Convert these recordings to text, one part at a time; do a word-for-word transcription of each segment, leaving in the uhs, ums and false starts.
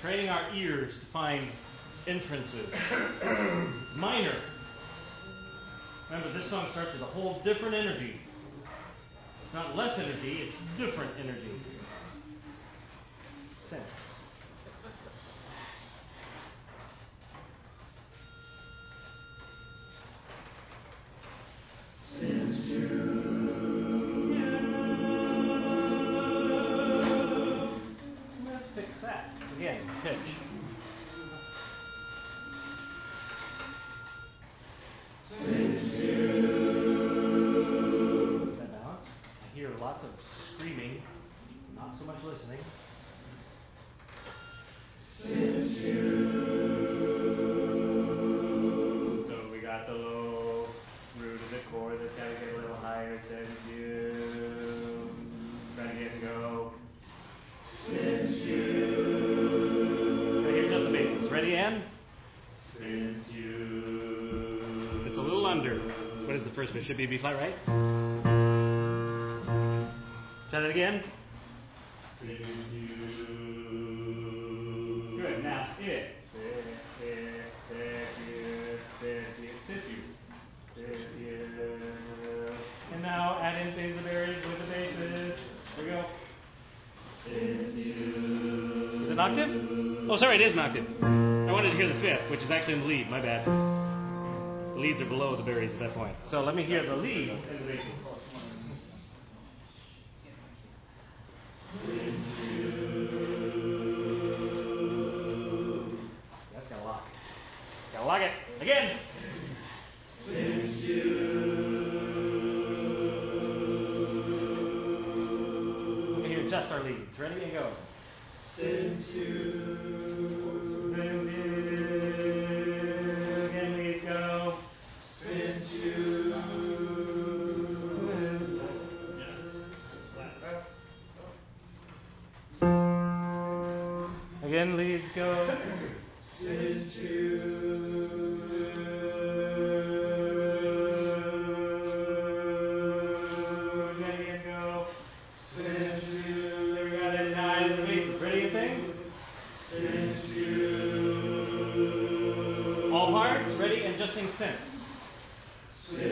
training our ears to find entrances. It's minor. Remember, this song starts with a whole different energy. It's not less energy, it's different energy. Sense. Since you Let's fix that. Again, pitch. Since you Is that balance? I hear lots of screaming, not so much listening. Since you So we got the low root of the chord that's got to get a little higher. Since you Try to get and go. Since you I hear just the basses. Ready, Ann? Since you It's a little under. What is the first bit? Should be a B flat, right? Try that again. Since you Good. Now it. Since you Since you Since you Since you And now add in things the berries with the basses. Here we go. Since you Is it an octave? Oh, sorry, it is an octave. I wanted to hear the fifth, which is actually in the lead. My bad. The leads are below the berries at that point. So let me hear the leads and the basses. That's got to lock. Got to lock it. Again. Since you Let me hear just our leads. Ready and go. Since you Since you Again, leads go. Since you Again, leads go. Since you Again, go. Since you There we got it. Now add in the basses. Ready and sing? Since you All parts. Ready? And just sing since. Since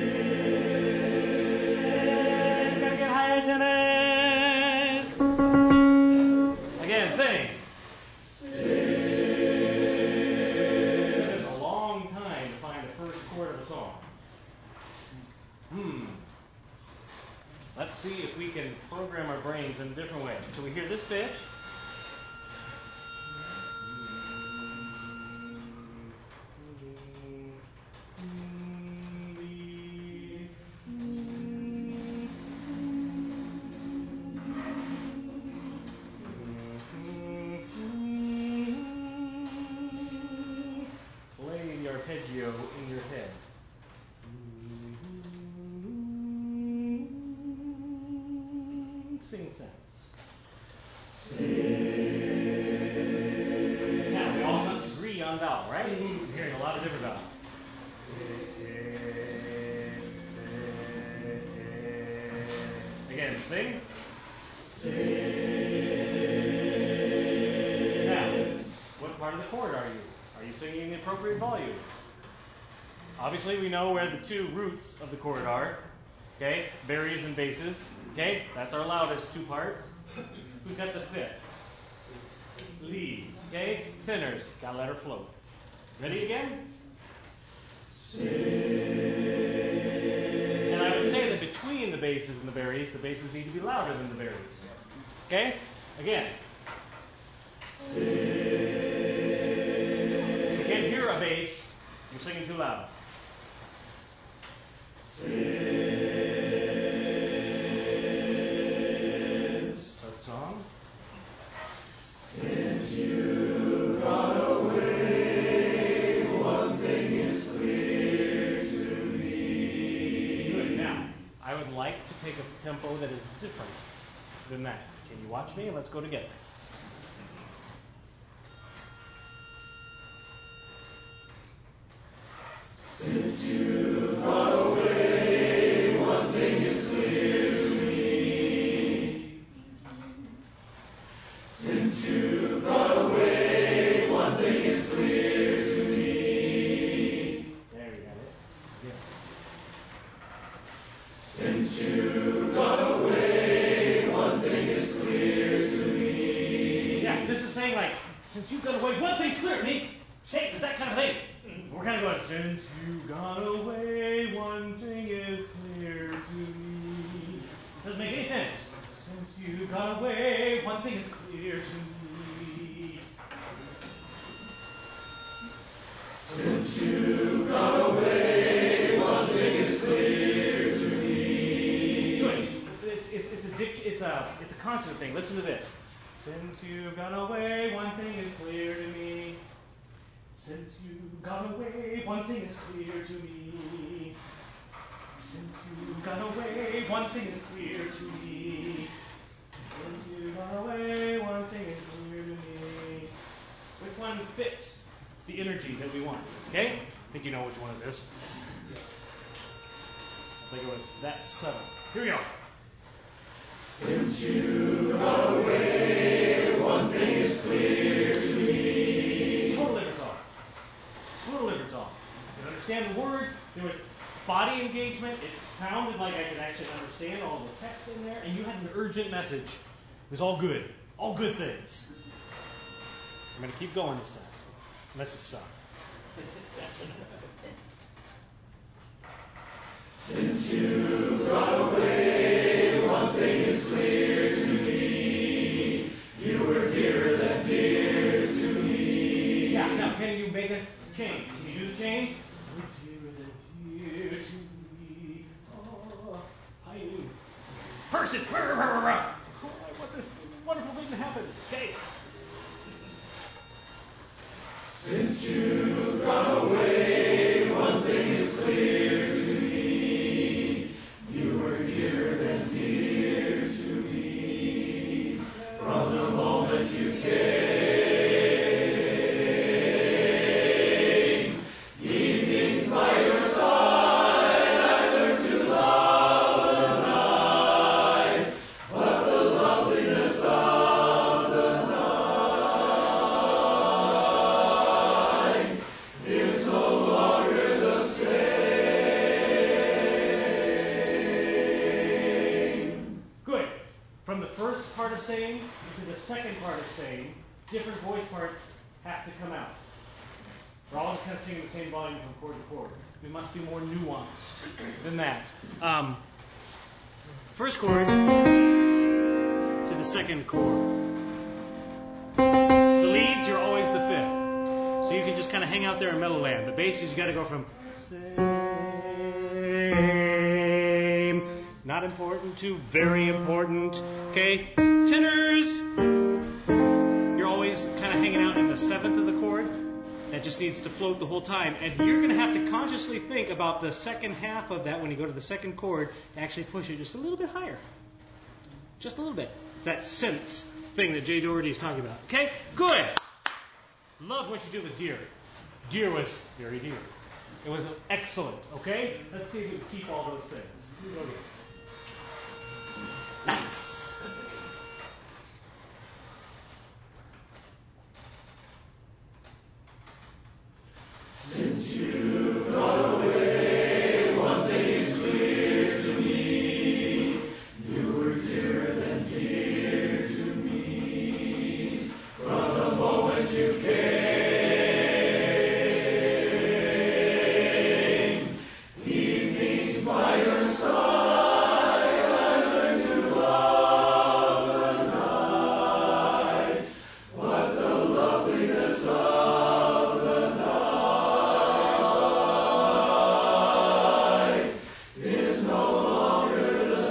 Gotta get higher tenors. Again, sing. It's a long time to find the first chord of a song. Hmm. Let's see if we can program our brains in a different way. So we hear this pitch. Play the arpeggio in your head. Sing sense. Now we all must agree on vowel, right? We're hearing a lot of different vowels. Again, sing. Now, what part of the chord are you? Are you singing the appropriate volume? Obviously, we know where the two roots of the chord are. Okay, berries and basses. Okay, that's our loudest two parts. Who's got the fifth? Leads. Okay, tenors. Gotta let her float. Ready again? And I would say that between the basses and the berries, the basses need to be louder than the berries. Okay? Again. You can't hear a bass. You're singing too loud. Start the song. Since you got away, one thing is clear to me. Good. Now, I would like to take a tempo that is different than that. Can you watch me? Let's go together. Since you got away, one thing is clear to me. Since you got away. you've gone away, one thing is clear to me. Yeah, this is saying like, since you've gone away, one thing's clear to me. Hey, it's that kind of thing. We're kind of going, since you've gone away, one thing is clear to me. Doesn't make any sense. Since you've gone away, one thing is clear to me. Since you've gone away, one thing is clear to me. Good. It's, it's, it's, a, dict- it's, a, it's a consonant thing. Listen to this. Since you've gone away, one thing is clear to me. Since you've gone away, one thing is clear to me. Since you've gone away, one thing is clear to me. Since you've gone away, one thing is clear to me. Which one fits the energy that we want? Okay? I think you know which one it is. I think it was that subtle. Here we go. Since you've gone away, one thing is clear to me. Total different song. Total different song. I could understand the words. There was body engagement. It sounded like I could actually understand all the text in there. And you had an urgent message. It was all good. All good things. I'm going to keep going this time. Unless you stop. Since you've gone away, one thing is clear to me. You were dearer than dear to me. Yeah, now can you make a change? Can you do the change? You're dearer than dear to me. Oh, hiding. Person! Oh, I want this wonderful thing to happen. Okay. Since you've gone away, one thing is clear to me. You were dearer than dear to me. From the moment you came, evenings by your side, I learned to love the night. But the loveliness of the night is no longer the same. Good. From the first part of saying to the second part of saying, different voice parts have to come out. We're all just kind of singing the same volume from chord to chord. We must be more nuanced than that. Um, first chord to the second chord. The leads, you're always the fifth. So you can just kind of hang out there in mellow land. The basses, you got to go from same, not important, to very important. Okay? Tenors, you're always kind of hanging out in the seventh of the chord. That just needs to float the whole time. And you're going to have to consciously think about the second half of that when you go to the second chord to actually push it just a little bit higher. Just a little bit. It's that sense thing that Jay Doherty is talking about. Okay? Good. Love what you do with deer. Deer was very dear. It was excellent. Okay? Let's see if we can keep all those things. Here we go again. Nice. Since you've gone away, one thing is clear to me. You were dearer than dear to me. From the moment you came, evenings by your side, I learned to love the night. But the loveliness of the night is no longer the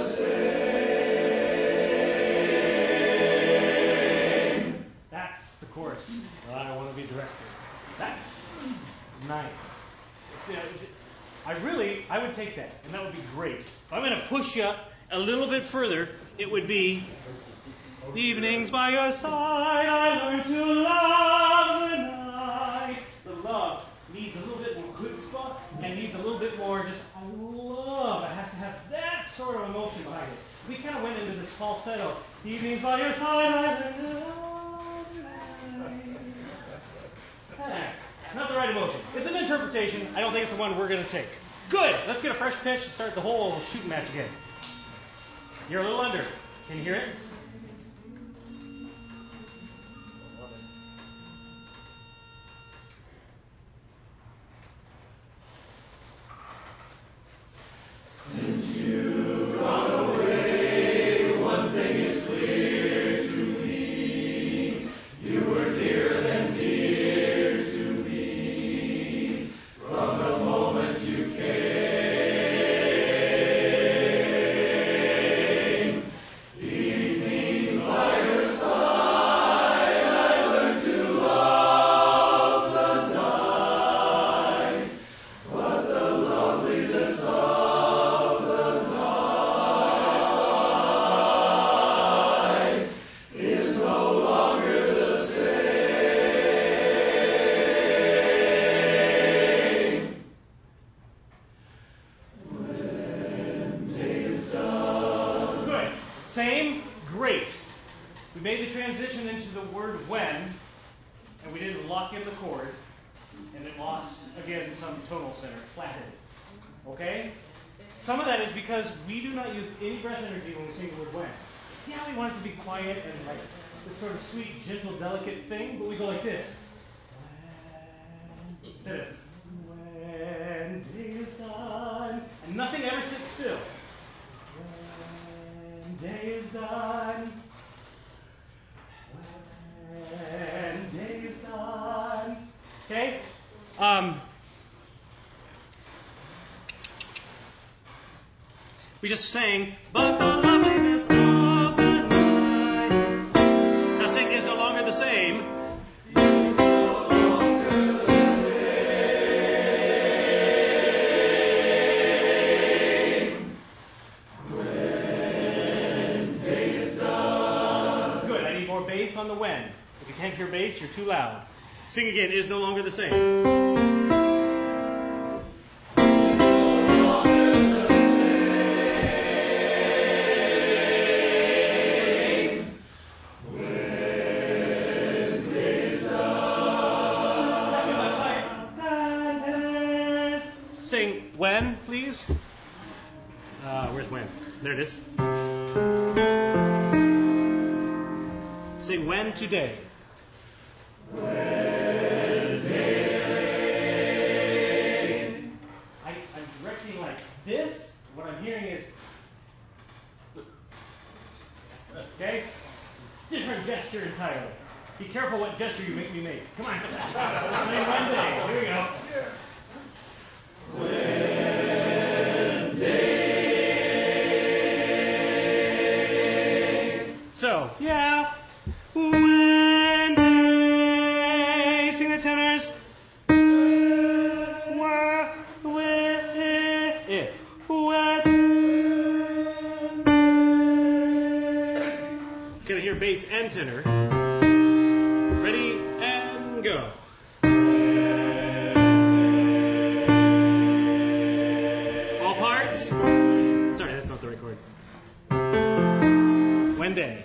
same. That's the chorus that I want to be directed. That's nice. Yeah, I really, I would take that, and that would be great. If I'm going to push you up a little bit further, it would be evenings by your side, I learned to love the night. The love needs a little bit more chutzpah and needs a little bit more just, I love. It has to have that sort of emotion behind it. We kind of went into this falsetto. Evenings by your side, I learned to love the night. Eh, Not the right emotion. It's an interpretation. I don't think it's the one we're going to take. Good. Let's get a fresh pitch and start the whole shooting match again. You're a little under. Can you hear it? Since you've gone away, one thing is clear to me. You were dearer than dear to me. From the moment you came, evenings by your side, I learned to love the night. But the loveliness of Same, great. We made the transition into the word when, and we didn't lock in the chord, and it lost, again, some tonal center, flatted. Okay? Some of that is because we do not use any breath energy when we sing the word when. Yeah, we want it to be quiet and like this sort of sweet, gentle, delicate thing, but we go like this. When, instead of when day is done, and nothing ever sits still. When day is done, when day is done. Okay? Um, we just sang, but the loveliness of the night. Now sing is no longer the same. Is no longer the same. When day is done. Good, I need more bass on the when. If you can't hear bass, you're too loud. Sing again, is no longer the same. Sing when, please. Uh, where's when? There it is. Sing when today. Wednesday. I, I'm directing like this. What I'm hearing is. Okay? Different gesture entirely. Be careful what gesture you make me make. Come on. Sing Wednesday. Here we go. So, yeah. Wednesday. Sing the tenors. Wah, wah, eh, eh. Wah. Gonna hear bass and tenor. Ready and go. All parts. Sorry, that's not the right chord. Wednesday.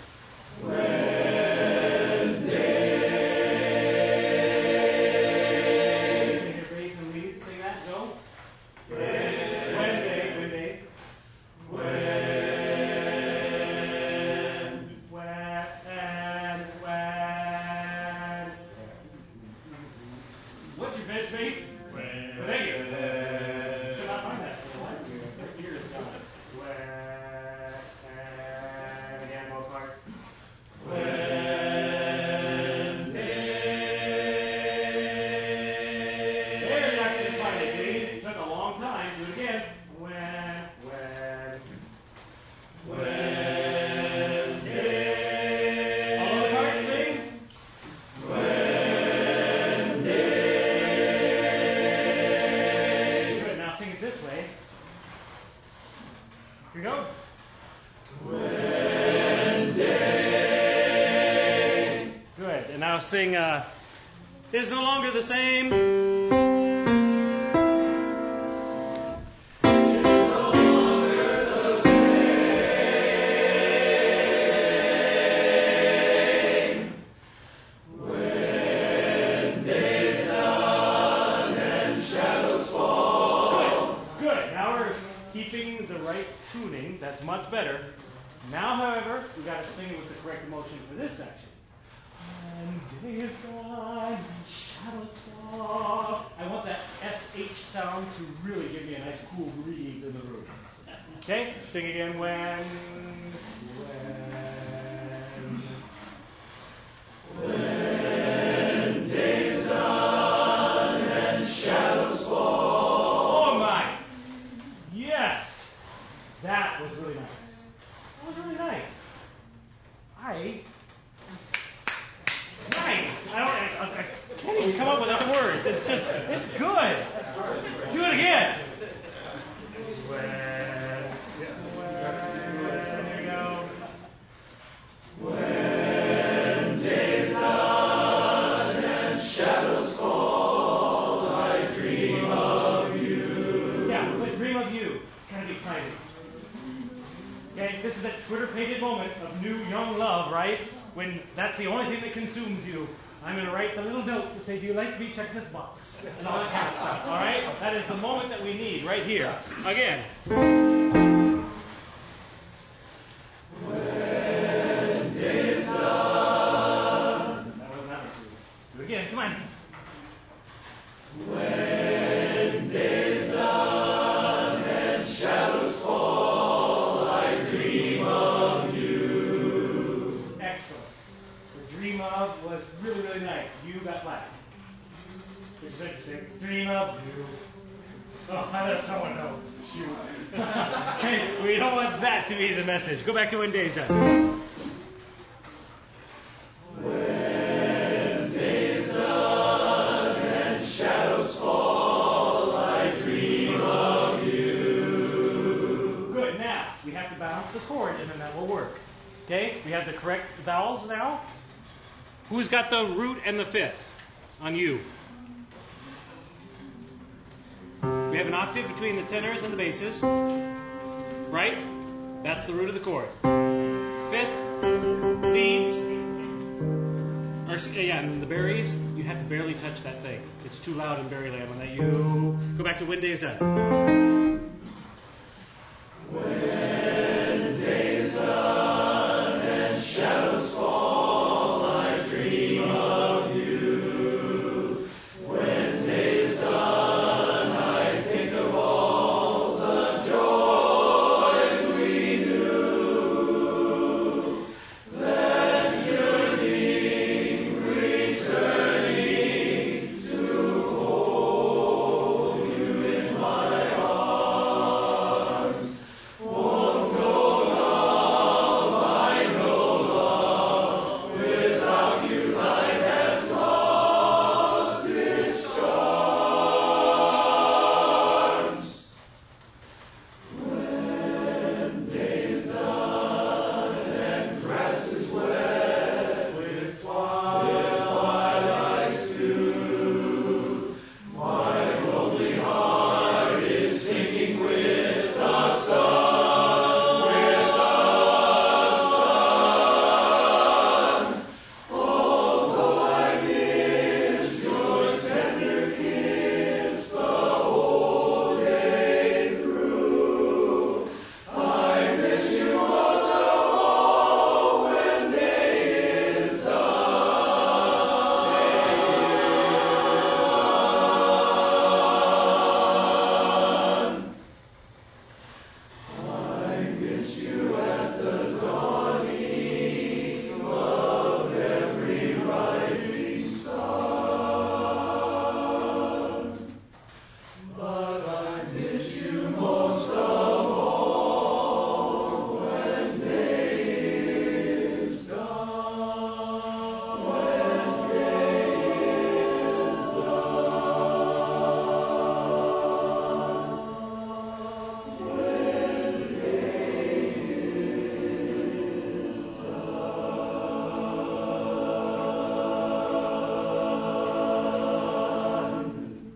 Sing, uh, is no longer the same. Is no longer the same. When day is done and shadows fall. Good. Good. Now we're keeping the right tuning. That's much better. Now, however, we got to sing it with the correct emotion for this section. When day is gone and shadows fall. I want that S H sound to really give me a nice cool breeze in the room. Okay? Sing again. When, when, when day is done and shadows fall. Oh my! Yes! That was really nice. That was really nice. I Nice. I don't. I, I can't even come up with other words. It's just. It's good. Do it again. When, when, there you go. When day is done and shadows fall, I dream of you. Yeah, but dream of you. It's kind of exciting. Okay, this is a Twitter-pated moment of new young love, right? When that's the only thing that consumes you. I'm going to write the little notes to say, do you like me? Check this box. And all that kind of stuff. All right? That is the moment that we need right here. Again. When day is done. That was number two. Do it again. Come on. When day is done and shadows fall, I dream of you. Excellent. The dream of was really, really nice. You got flat. Which is interesting. Dream of you. Oh, I know someone else. Shoot. Okay, we don't want that to be the message. Go back to when day's done. When day is done and shadows fall, I dream of you. Good. Now, we have to balance the chord and then that will work. Okay? We have the correct vowels now. Who's got the root and the fifth on you? We have an octave between the tenors and the basses. Right? That's the root of the chord. Fifth, leads, or yeah, and the berries, you have to barely touch that thing. It's too loud in Berryland when that you go back to when day is done. When day is done and shadows fall, I dream of you. When day is done, I think of all the joys we knew. Then yearning, returning to hold you in my arms. Oh, no love, I know love. Without you, life has lost its charms. When day is done and grass is wet with twilight's dew, my lonely heart is sinking with the sun, with the sun. Although I miss your tender kiss the whole day through, I miss you most of all when day is done. I miss you at the dawning of every rising sun. But I miss you most of all when day is done. When day is done. When day is done.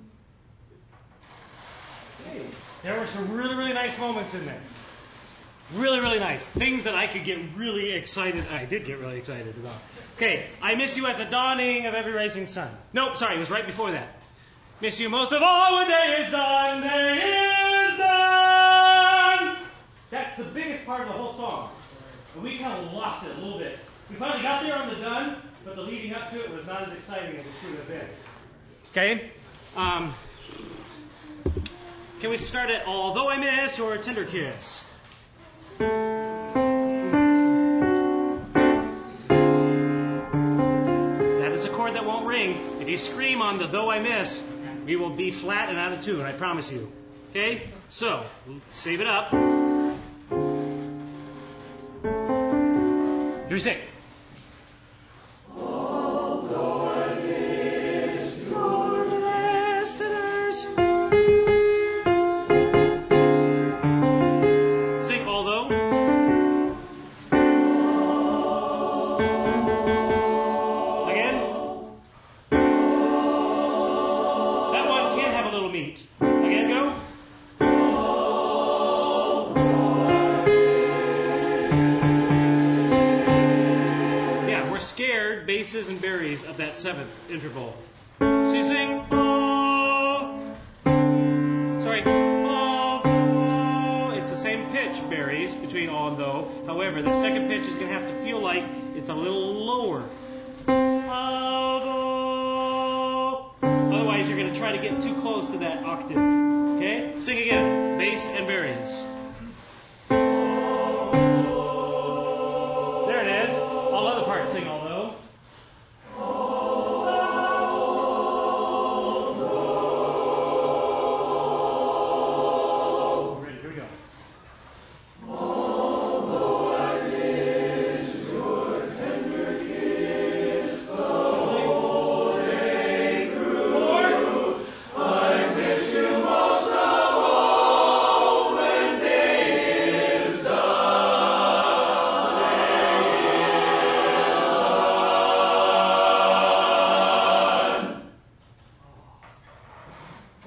Hey, there were some really, really nice moments in there. Really, really nice. Things that I could get really excited. I did get really excited about. Okay, I miss you at the dawning of every rising sun. Nope, sorry, it was right before that. Miss you most of all when day is done. Day is done. That's the biggest part of the whole song. And we kind of lost it a little bit. We finally got there on the done, but the leading up to it was not as exciting as it should have been. Okay? Um, can we start at Although I Miss or Tender Kiss? That is a chord that won't ring. If you scream on the Though I Miss, we will be flat and out of tune, I promise you. Okay? So, save it up. Here we sing. Although I miss your listeners. Sing although. Again. That one can have a little meat. Again, go. Scared basses and berries of that seventh interval. So you sing, oh, sorry, oh, oh. It's the same pitch, berries, between all and though. However, the second pitch is going to have to feel like it's a little lower. Oh, otherwise, you're going to try to get too close to that octave. Okay? Sing again, bass and berries. There it is. All other parts sing although.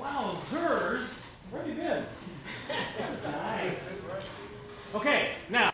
Wowzers! Pretty good. Nice. Okay, now.